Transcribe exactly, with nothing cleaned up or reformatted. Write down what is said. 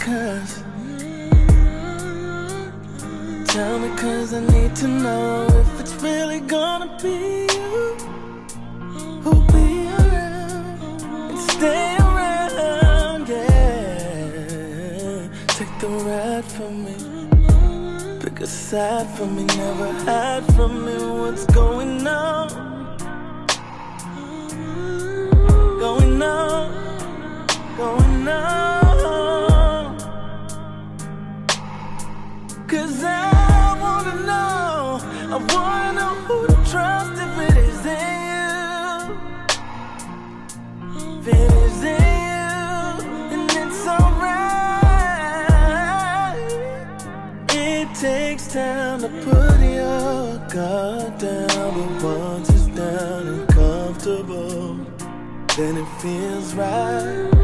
cause Tell me cause I need to know if it's really gonna be you who'll be around and stay around, yeah. Take the ride for me, pick a side for me, never hide from me what's going on, going on, going on. Cause I wanna know, I wanna know who to trust if it isn't you. If it isn't you, then it's alright. It takes time to put your guard down, but once it's down and comfortable, then it feels right.